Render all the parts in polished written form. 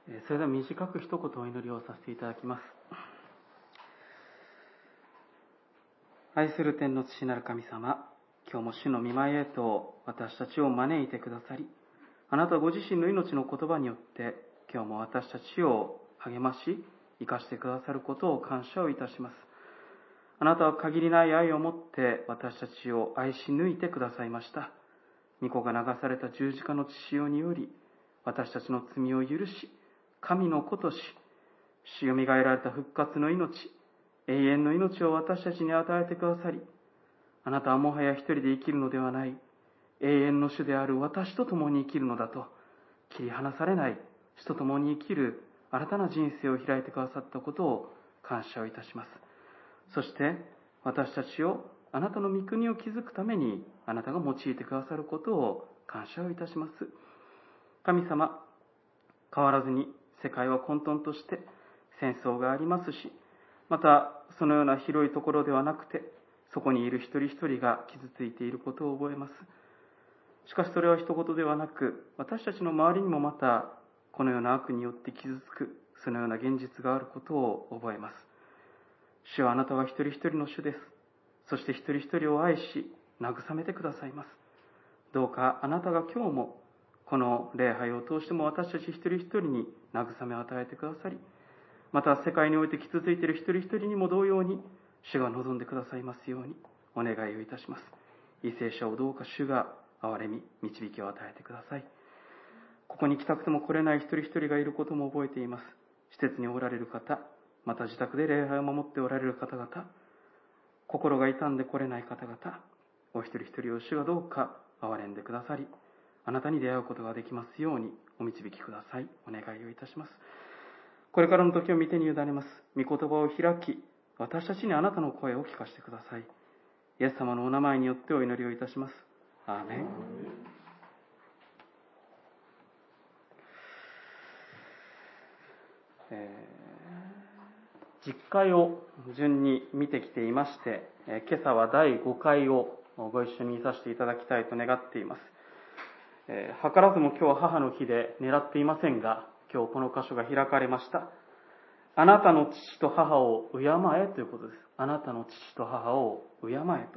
それでは短く一言お祈りをさせていただきます。愛する天の父なる神様、今日も主の御前へと私たちを招いてくださり、あなたご自身の命の言葉によって今日も私たちを励まし生かしてくださることを感謝をいたします。あなたは限りない愛を持って私たちを愛し抜いてくださいました。御子が流された十字架の血潮により私たちの罪を許し、神の子とし、死よみがえられた復活の命、永遠の命を私たちに与えてくださり、あなたはもはや一人で生きるのではない、永遠の主である私と共に生きるのだと、切り離されない主と共に生きる新たな人生を開いてくださったことを感謝をいたします。そして私たちをあなたの御国を築くためにあなたが用いてくださることを感謝をいたします。神様、変わらずに世界は混沌として戦争がありますし、またそのような広いところではなくて、そこにいる一人一人が傷ついていることを覚えます。しかしそれは一言ではなく、私たちの周りにもまたこのような悪によって傷つくそのような現実があることを覚えます。主はあなたは一人一人の主です。そして一人一人を愛し慰めてくださいます。どうかあなたが今日もこの礼拝を通しても私たち一人一人に慰めを与えてくださり、また世界において傷ついている一人一人にも同様に主が望んでくださいますようにお願いをいたします。為政者をどうか主が憐れみ導きを与えてください。ここに来たくても来れない一人一人がいることも覚えています。施設におられる方、また自宅で礼拝を守っておられる方々、心が痛んで来れない方々、お一人一人を主がどうか憐れんでくださり、あなたに出会うことができますようにお導きください。お願いをいたします。これからの時を御手に委ねます。御言葉を開き、私たちにあなたの声を聞かせてください。イエス様のお名前によってお祈りをいたします。アーメン。10回を順に見てきていまして、今朝は第5回をご一緒に見させていただきたいと願っています。図らずも今日は母の日で狙っていませんが、今日この箇所が開かれました。あなたの父と母を敬えということです。あなたの父と母を敬えと。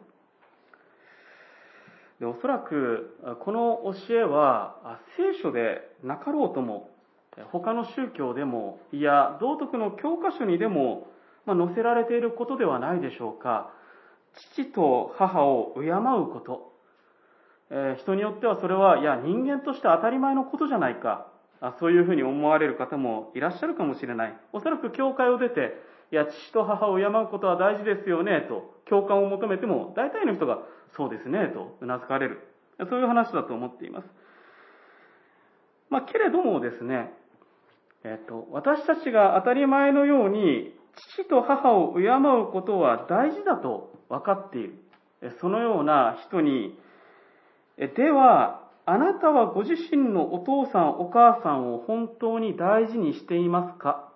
で、おそらくこの教えは聖書でなかろうとも、他の宗教でも、いや道徳の教科書にでも載せられていることではないでしょうか。父と母を敬うこと。人によってはそれは、いや人間として当たり前のことじゃないか。そういうふうに思われる方もいらっしゃるかもしれない。おそらく教会を出て、いや父と母を敬うことは大事ですよねと共感を求めても、大体の人がそうですねとうなずかれる。そういう話だと思っています。けれどもですね、私たちが当たり前のように父と母を敬うことは大事だと分かっている。そのような人に、では、あなたはご自身のお父さんお母さんを本当に大事にしていますか？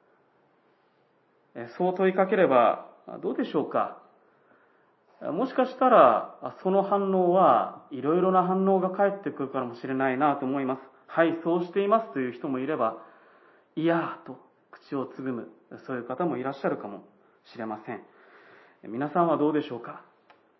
そう問いかければどうでしょうか。もしかしたらその反応はいろいろな反応が返ってくるかもしれないなと思います。はい、そうしていますという人もいれば、いやと口をつぐむ、そういう方もいらっしゃるかもしれません。皆さんはどうでしょうか。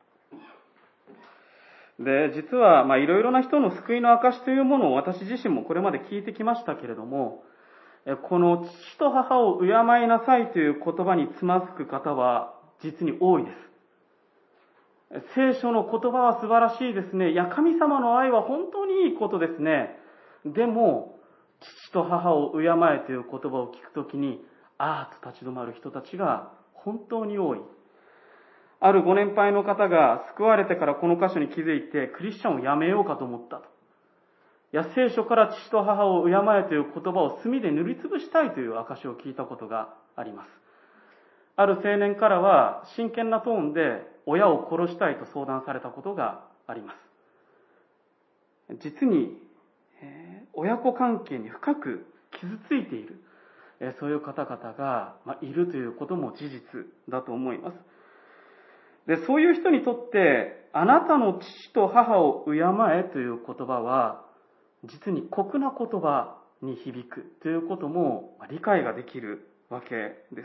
で、実はいろいろな人の救いの証というものを私自身もこれまで聞いてきましたけれども、この父と母を敬いなさいという言葉につまずく方は実に多いです。聖書の言葉は素晴らしいですね。いや、神様の愛は本当にいいことですね。でも、父と母を敬えという言葉を聞くときに、あーと立ち止まる人たちが本当に多い。あるご年配の方が救われてからこの箇所に気づいてクリスチャンをやめようかと思ったと。いや、聖書から父と母を敬えという言葉を墨で塗りつぶしたいという証を聞いたことがあります。ある青年からは真剣なトーンで親を殺したいと相談されたことがあります。実に、親子関係に深く傷ついている、そういう方々がいるということも事実だと思います。で、そういう人にとって、あなたの父と母を敬えという言葉は、実に酷な言葉に響くということも理解ができるわけです。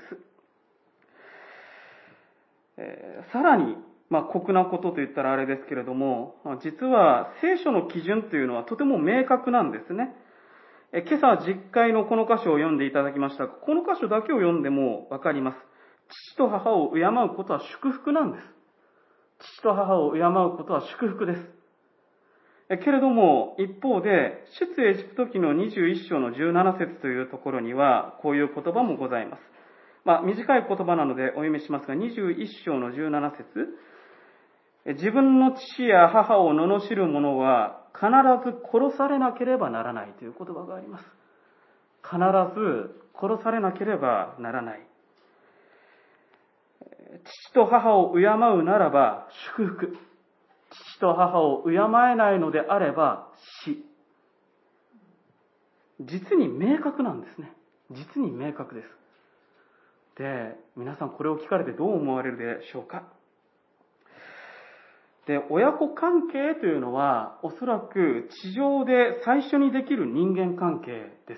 さらに、酷なことと言ったらあれですけれども、実は聖書の基準というのはとても明確なんですね。今朝実会のこの箇所を読んでいただきましたが、この箇所だけを読んでもわかります。父と母を敬うことは祝福なんです。父と母を敬うことは祝福です。けれども、一方で、出エジプト記の21章の17節というところには、こういう言葉もございます。短い言葉なのでお読みしますが、21章の17節、自分の父や母を罵る者は必ず殺されなければならないという言葉があります。必ず殺されなければならない。父と母を敬うならば祝福。父と母を敬えないのであれば死。実に明確なんですね。実に明確です。で、皆さんこれを聞かれてどう思われるでしょうか。で、親子関係というのは、おそらく地上で最初にできる人間関係です。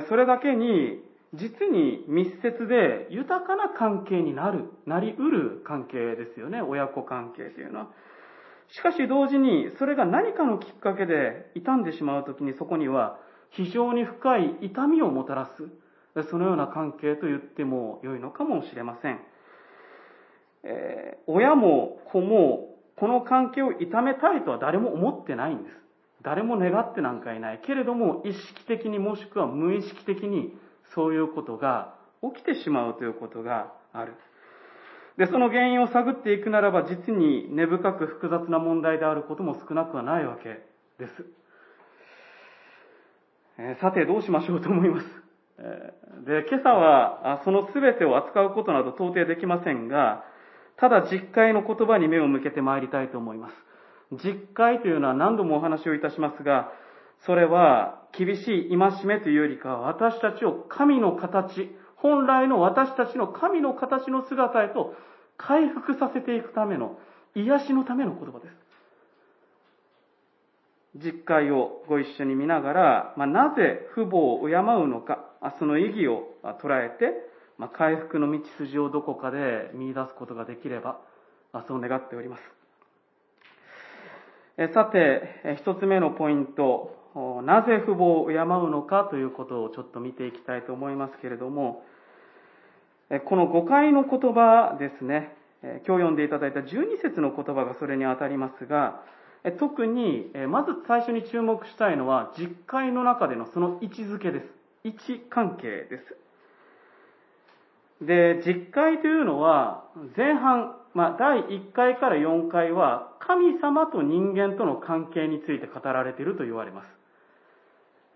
それだけに、実に密接で豊かな関係になり得る関係ですよね、親子関係というのは。しかし同時に、それが何かのきっかけで傷んでしまうときに、そこには非常に深い痛みをもたらす、そのような関係と言っても良いのかもしれません。親も子もこの関係を痛めたいとは誰も思ってないんです。誰も願ってなんかいない。けれども意識的にもしくは無意識的にそういうことが起きてしまうということがある。で、その原因を探っていくならば実に根深く複雑な問題であることも少なくはないわけです。さてどうしましょうと思います。で、今朝はその全てを扱うことなど到底できませんが、ただ実会の言葉に目を向けてまいりたいと思います。実会というのは何度もお話をいたしますが、それは厳しい戒めというよりかは私たちを神の形、本来の私たちの神の形の姿へと回復させていくための、癒しのための言葉です。実会をご一緒に見ながら、なぜ父母を敬うのか、その意義を捉えて、回復の道筋をどこかで見出すことができれば、そう願っております。さて、一つ目のポイント、なぜ父母を敬うのかということをちょっと見ていきたいと思いますけれども、この5回の言葉ですね、今日読んでいただいた12節の言葉がそれに当たりますが、特にまず最初に注目したいのは実会の中でのその位置づけです。位置関係です。で、実会というのは前半、第1回から4回は神様と人間との関係について語られていると言われます。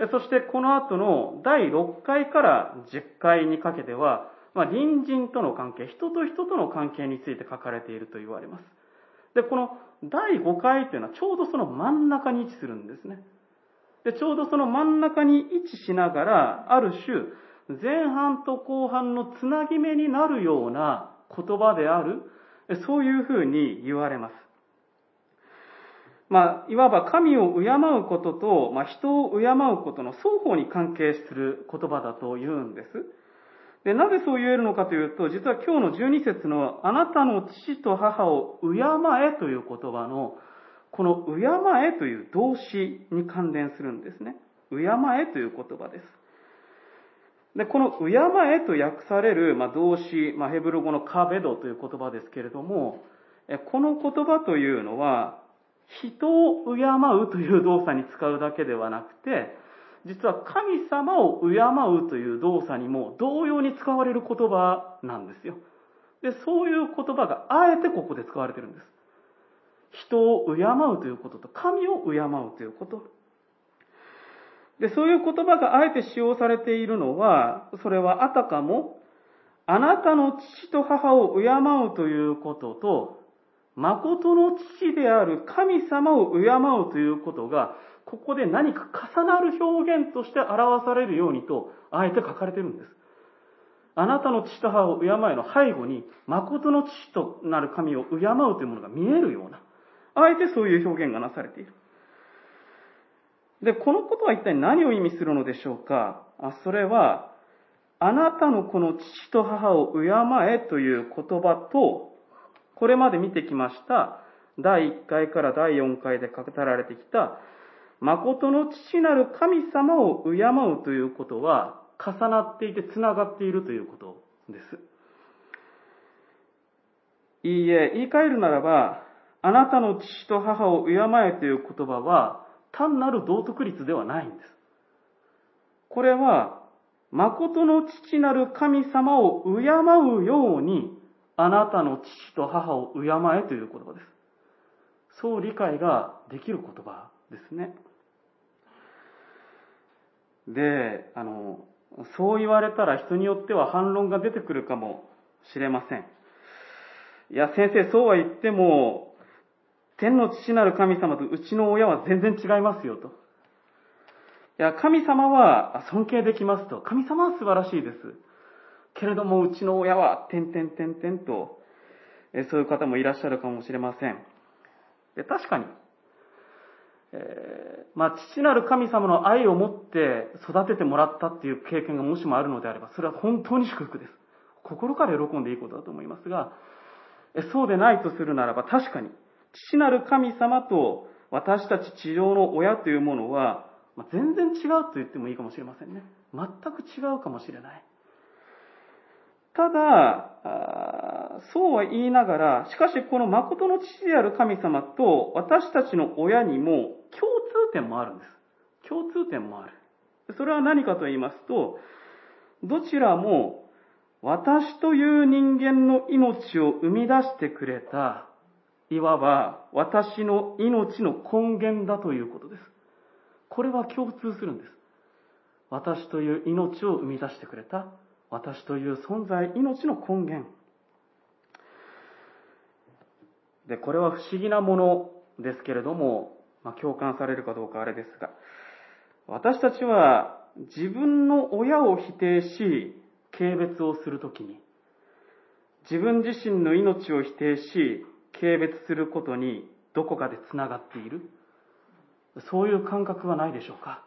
そしてこの後の第6回から10回にかけては、隣人との関係、人と人との関係について書かれていると言われます。で、この第5回というのはちょうどその真ん中に位置するんですね。で、ちょうどその真ん中に位置しながら、ある種、前半と後半のつなぎ目になるような言葉である、そういうふうに言われます。いわば神を敬うことと、人を敬うことの双方に関係する言葉だと言うんです。で、なぜそう言えるのかというと、実は今日の12節のあなたの父と母を敬えという言葉の、この敬えという動詞に関連するんですね。敬えという言葉です。で、この敬えと訳される動詞、ヘブル語のカベドという言葉ですけれども、この言葉というのは、人を敬うという動作に使うだけではなくて、実は神様を敬うという動作にも同様に使われる言葉なんですよ。で、そういう言葉があえてここで使われているんです。人を敬うということと神を敬うということ。で、そういう言葉があえて使用されているのは、それはあたかも、あなたの父と母を敬うということと、誠の父である神様を敬うということが、ここで何か重なる表現として表されるようにと、あえて書かれているんです。あなたの父と母を敬えの背後に、誠の父となる神を敬うというものが見えるような、あえてそういう表現がなされている。 で、このことは一体何を意味するのでしょうか。それは、あなたのこの父と母を敬えという言葉と、これまで見てきました、第1回から第4回で語られてきた、誠の父なる神様を敬うということは、重なっていてつながっているということです。いいえ、言い換えるならば、あなたの父と母を敬えという言葉は、単なる道徳律ではないんです。これは、誠の父なる神様を敬うように、あなたの父と母を敬えという言葉です。そう理解ができる言葉ですね。で、そう言われたら人によっては反論が出てくるかもしれません。いや、先生、そうは言っても、天の父なる神様とうちの親は全然違いますよと。いや、神様は尊敬できますと。神様は素晴らしいです。けれども、うちの親は、と、そういう方もいらっしゃるかもしれません。で、確かに、父なる神様の愛を持って育ててもらったっていう経験がもしもあるのであれば、それは本当に祝福です。心から喜んでいいことだと思いますが、そうでないとするならば、確かに、父なる神様と私たち地上の親というものは、全然違うと言ってもいいかもしれませんね。全く違うかもしれない。ただ、そうは言いながら、しかしこの誠の父である神様と私たちの親にも共通点もあるんです。共通点もある。それは何かと言いますと、どちらも私という人間の命を生み出してくれた、いわば私の命の根源だということです。これは共通するんです。私という命を生み出してくれた、私という存在、命の根源。で、これは不思議なものですけれども、共感されるかどうかあれですが、私たちは自分の親を否定し、軽蔑をするときに、自分自身の命を否定し、軽蔑することにどこかでつながっている。そういう感覚はないでしょうか。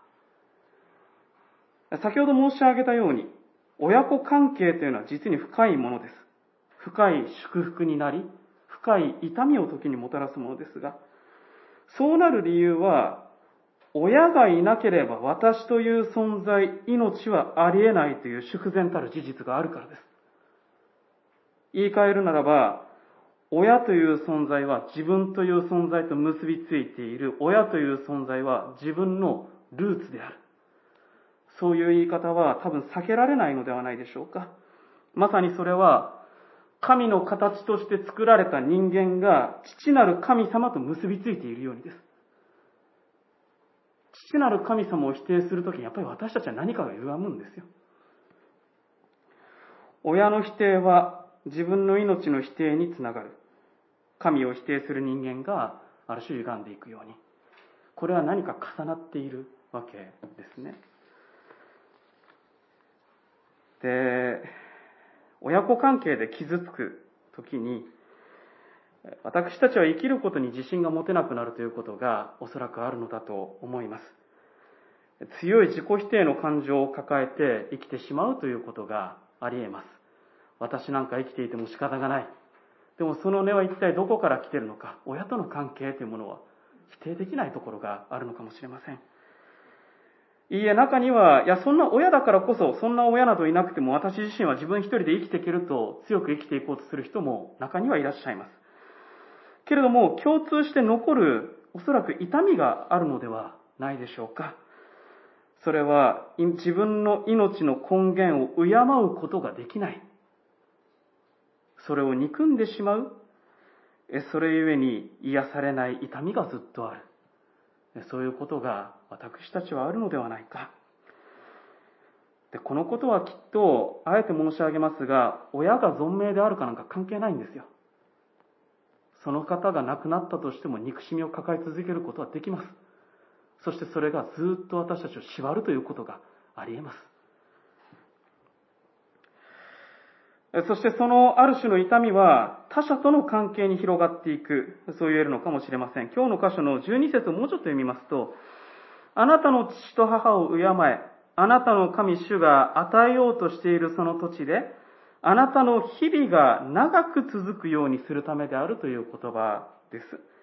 先ほど申し上げたように、親子関係というのは実に深いものです。深い祝福になり、深い痛みを時にもたらすものですが、そうなる理由は、親がいなければ私という存在、命はありえないという粛然たる事実があるからです。言い換えるならば、親という存在は自分という存在と結びついている。親という存在は自分のルーツである。そういう言い方は多分避けられないのではないでしょうか。まさにそれは、神の形として作られた人間が父なる神様と結びついているようにです。父なる神様を否定するときにやっぱり私たちは何かが歪むんですよ。親の否定は自分の命の否定につながる。神を否定する人間がある種歪んでいくように。これは何か重なっているわけですね。で、親子関係で傷つくときに、私たちは生きることに自信が持てなくなるということがおそらくあるのだと思います。強い自己否定の感情を抱えて生きてしまうということがあり得ます。私なんか生きていても仕方がない。でもその根は一体どこから来ているのか。親との関係というものは否定できないところがあるのかもしれません。いいえ、中には、そんな親だからこそ、そんな親などいなくても私自身は自分一人で生きていけると強く生きていこうとする人も中にはいらっしゃいます。けれども、共通して残るおそらく痛みがあるのではないでしょうか。それは自分の命の根源を敬うことができない。それを憎んでしまう。それゆえに癒されない痛みがずっとある。そういうことが私たちはあるのではないか。で、このことはきっと、あえて申し上げますが、親が存命であるかなんか関係ないんですよ。その方が亡くなったとしても憎しみを抱え続けることはできます。そしてそれがずっと私たちを縛るということがあり得ます。そしてそのある種の痛みは他者との関係に広がっていく、そう言えるのかもしれません。今日の箇所の12節をもうちょっと読みますと、 あなたの父と母を敬え、あなたの神主が与えようとしているその土地で、あなたの日々が長く続くようにするためであるという言葉です。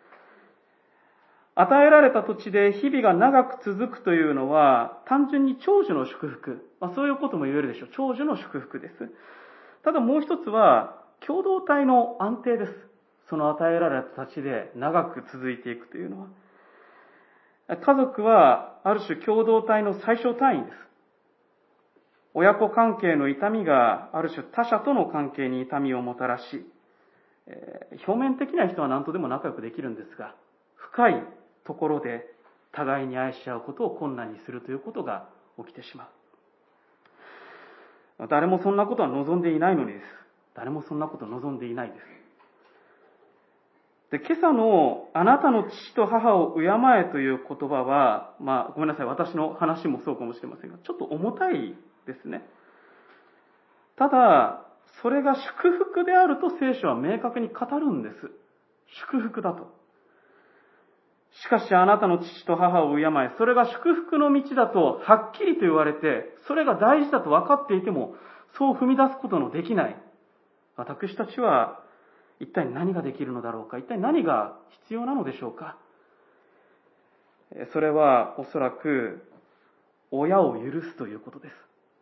与えられた土地で日々が長く続くというのは、単純に長寿の祝福。そういうことも言えるでしょう。長寿の祝福です。ただもう一つは、共同体の安定です。その与えられた土地で長く続いていくというのは。家族は、ある種共同体の最小単位です。親子関係の痛みが、ある種他者との関係に痛みをもたらし、表面的な人は何とでも仲良くできるんですが、深いところで互いに愛し合うことを困難にするということが起きてしまう。誰もそんなことは望んでいないのにです。誰もそんなことを望んでいないです。で、今朝のあなたの父と母を敬えという言葉は、ごめんなさい、私の話もそうかもしれませんが、ちょっと重たいですね。ただ、それが祝福であると聖書は明確に語るんです。祝福だと。しかしあなたの父と母を敬え、それが祝福の道だとはっきりと言われて、それが大事だと分かっていても、そう踏み出すことのできない。私たちは一体何ができるのだろうか、一体何が必要なのでしょうか。それはおそらく親を許すということです。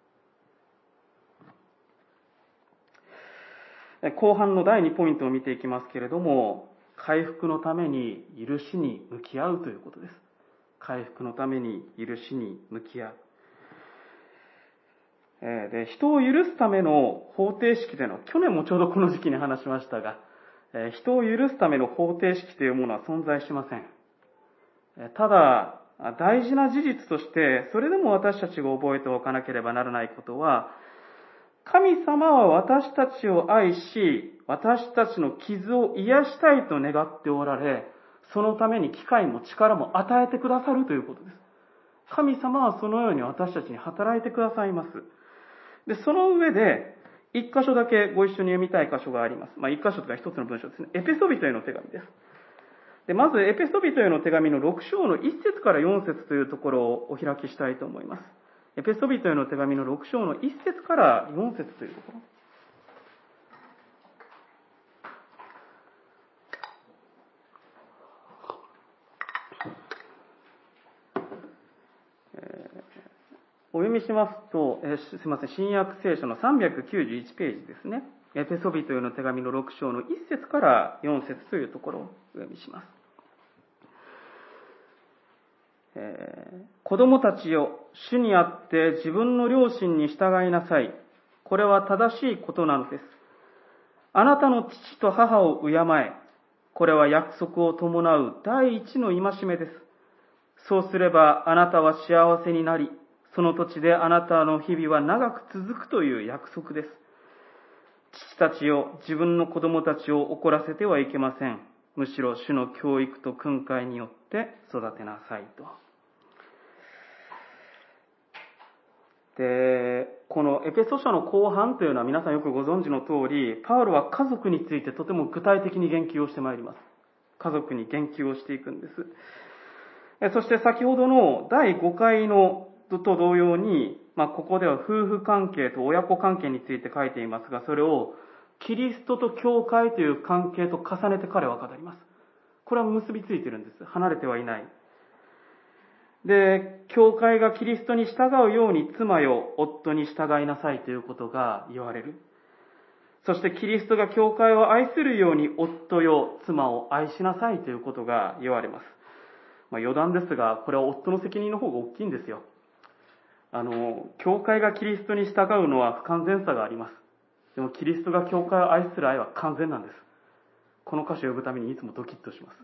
後半の第2ポイントを見ていきますけれども、回復のために許しに向き合うということです。回復のために許しに向き合う。で、人を許すための方程式というのは、去年もちょうどこの時期に話しましたが、人を許すための方程式というものは存在しません。ただ、大事な事実として、それでも私たちが覚えておかなければならないことは、神様は私たちを愛し、私たちの傷を癒したいと願っておられ、そのために機会も力も与えてくださるということです。神様はそのように私たちに働いてくださいます。で、その上で、一箇所だけご一緒に読みたい箇所があります。一箇所というか一つの文章ですね。エペソビトへの手紙です。で、まずエペソビトへの手紙の6章の1節から4節というところをお開きしたいと思います。エペソビトへの手紙の6章の1節から4節というところ。お読みしますと、新約聖書の391ページですね。エペソビトへの手紙の6章の1節から4節というところをお読みします。子供たちよ、主にあって自分の両親に従いなさい。これは正しいことなのです。あなたの父と母を敬え。これは約束を伴う第一の戒めです。そうすればあなたは幸せになり、その土地であなたの日々は長く続くという約束です。父たちよ、自分の子供たちを怒らせてはいけません。むしろ主の教育と訓戒によって育てなさいと。で、このエペソ書の後半というのは皆さんよくご存知の通り、パウロは家族についてとても具体的に言及をしてまいります。家族に言及をしていくんです。そして先ほどの第5回のと同様に、ここでは夫婦関係と親子関係について書いていますが、それをキリストと教会という関係と重ねて彼は語ります。これは結びついているんです。離れてはいない。で、教会がキリストに従うように妻よ、夫に従いなさいということが言われる。そしてキリストが教会を愛するように夫よ、妻を愛しなさいということが言われます。余談ですが、これは夫の責任の方が大きいんですよ。教会がキリストに従うのは不完全さがあります。でもキリストが教会を愛する愛は完全なんです。この歌詞を読むためにいつもドキッとします。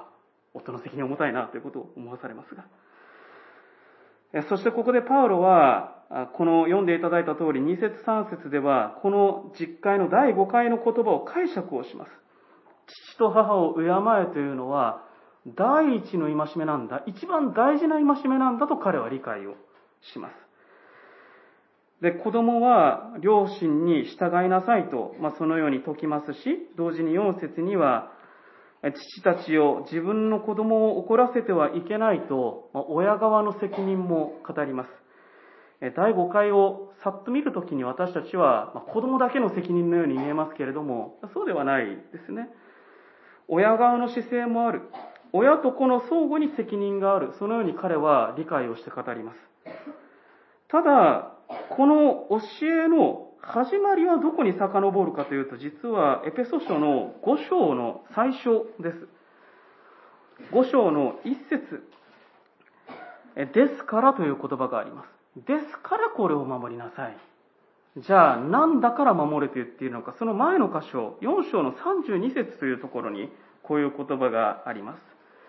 夫の責任重たいなということを思わされますが。そしてここでパウロは、この読んでいただいた通り2節3節では、この実会の第5回の言葉を解釈をします。父と母を敬えというのは、第一の戒めなんだ、一番大事な戒めなんだと彼は理解をします。で、子供は両親に従いなさいと、そのように説きますし、同時に4節には、 父たちよ、自分の子供を怒らせてはいけないと、親側の責任も語ります。第5回をさっと見るときに私たちは、子供だけの責任のように見えますけれども、そうではないですね。親側の姿勢もある。親と子の相互に責任がある。そのように彼は理解をして語ります。ただ、この教えの始まりはどこに遡るかというと、実はエペソ書の5章の最初です。5章の1節。ですからという言葉があります。ですからこれを守りなさい。じゃあ、なんだから守れと言っているのか、その前の箇所、4章の32節というところに、こういう言葉があります。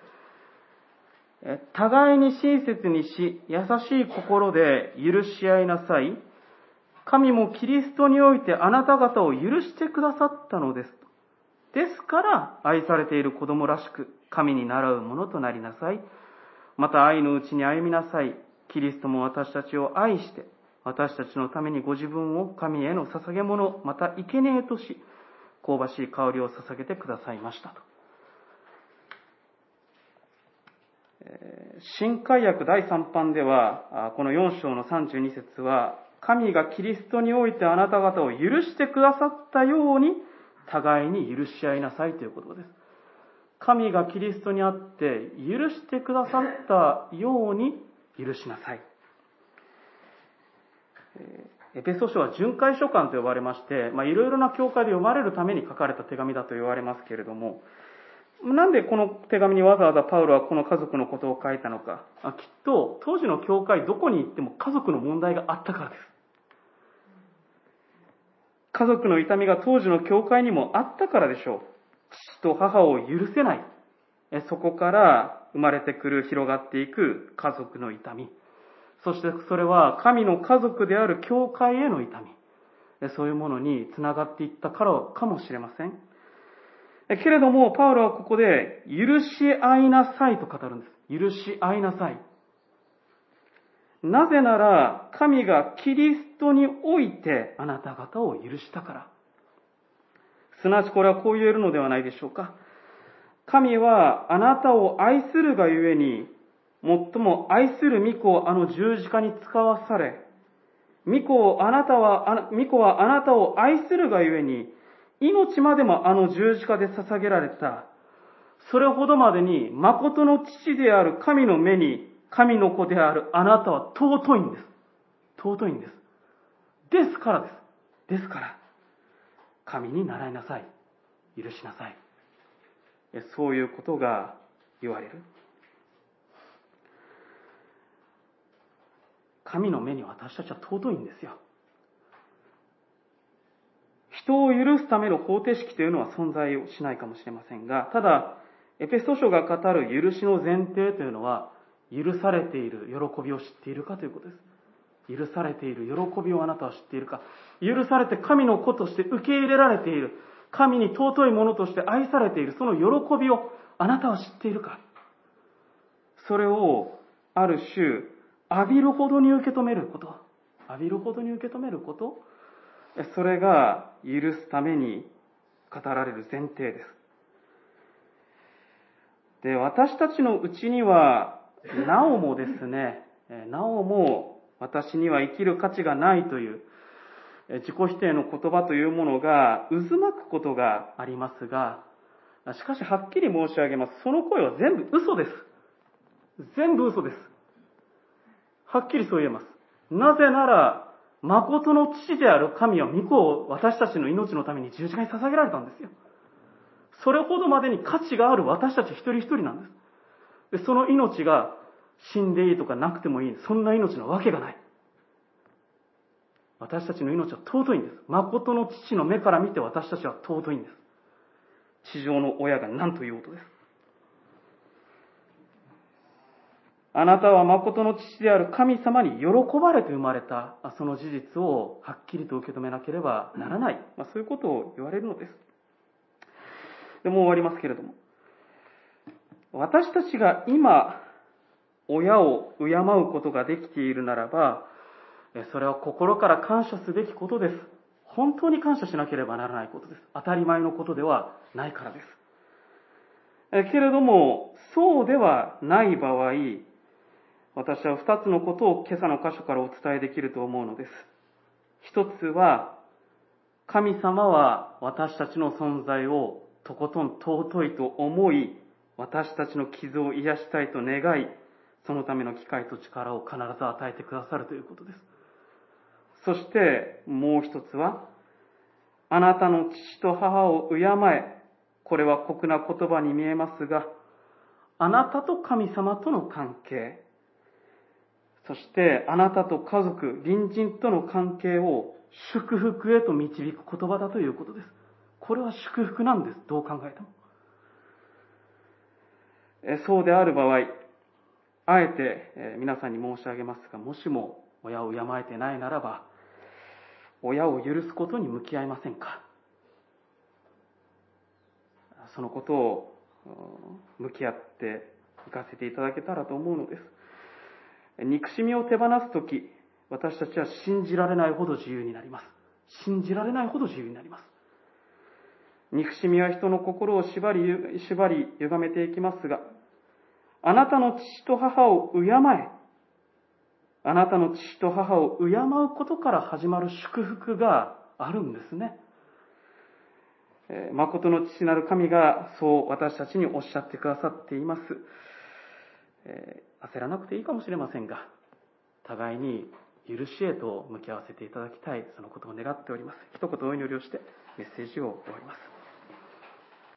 互いに親切にし、優しい心で許し合いなさい。神もキリストにおいてあなた方を許してくださったのです。ですから、愛されている子供らしく、神に倣うものとなりなさい。また愛のうちに歩みなさい。キリストも私たちを愛して、私たちのためにご自分を神への捧げ物、また生贄とし、香ばしい香りを捧げてくださいましたと。新海訳第3版では、この4章の32節は、神がキリストにおいてあなた方を許してくださったように、互いに許し合いなさいということです。神がキリストにあって許してくださったように許しなさい。エペソ書は巡回書簡と呼ばれまして、いろいろな教会で読まれるために書かれた手紙だと言われますけれども、なんでこの手紙にわざわざパウロはこの家族のことを書いたのか。きっと当時の教会どこに行っても家族の問題があったからです。家族の痛みが当時の教会にもあったからでしょう。父と母を許せない。そこから生まれてくる、広がっていく家族の痛み。そしてそれは神の家族である教会への痛み。そういうものにつながっていったからかもしれません。けれども、パウロはここで、許し合いなさいと語るんです。許し合いなさい。なぜなら、神がキリストにおいてあなた方を許したから。すなわちこれはこう言えるのではないでしょうか。神はあなたを愛するがゆえに、最も愛する御子をあの十字架に使わされ、御子はあなたを愛するがゆえに、命までもあの十字架で捧げられた。それほどまでに、誠の父である神の目に、神の子であるあなたは尊いんです。尊いんです。ですからです。ですから、神に習いなさい。許しなさい。そういうことが言われる。神の目に私たちは尊いんですよ。人を許すための方程式というのは存在をしないかもしれませんが、ただ、エペソ書が語る許しの前提というのは、許されている喜びを知っているかということです。許されている喜びをあなたは知っているか。許されて神の子として受け入れられている。神に尊いものとして愛されている。その喜びをあなたは知っているか。それをある種、浴びるほどに受け止めること。浴びるほどに受け止めること。それが許すために語られる前提です。で、私たちのうちには、なおもですね、なおも私には生きる価値がないという自己否定の言葉というものが渦巻くことがありますが、しかしはっきり申し上げます。その声は全部嘘です。全部嘘です。はっきりそう言えます。なぜなら、誠の父である神は御子を私たちの命のために十字架に捧げられたんですよ。それほどまでに価値がある私たち一人一人なんです。で、その命が死んでいいとかなくてもいい。そんな命のわけがない。私たちの命は尊いんです。誠の父の目から見て私たちは尊いんです。地上の親が何と言おうとです。あなたは誠の父である神様に喜ばれて生まれた、その事実をはっきりと受け止めなければならない。そういうことを言われるのです。でもう終わりますけれども。私たちが今、親を敬うことができているならば、それは心から感謝すべきことです。本当に感謝しなければならないことです。当たり前のことではないからです。 けれども、そうではない場合、私は2つのことを今朝の箇所からお伝えできると思うのです。一つは、神様は私たちの存在をとことん尊いと思い、私たちの傷を癒したいと願い、そのための機会と力を必ず与えてくださるということです。そしてもう一つは、あなたの父と母を敬え。これは酷な言葉に見えますが、あなたと神様との関係、そしてあなたと家族、隣人との関係を祝福へと導く言葉だということです。これは祝福なんです。どう考えても。そうである場合、あえて皆さんに申し上げますが、もしも親を敬えてないならば、親を許すことに向き合いませんか。そのことを向き合っていかせていただけたらと思うのです。憎しみを手放すとき、私たちは信じられないほど自由になります。信じられないほど自由になります。憎しみは人の心を縛り歪めていきますが、あなたの父と母を敬え。あなたの父と母を敬うことから始まる祝福があるんですね。誠の父なる神がそう私たちにおっしゃってくださっています。焦らなくていいかもしれませんが、互いに許しへと向き合わせていただきたい、そのことを願っております。一言お祈りをしてメッセージを終わります。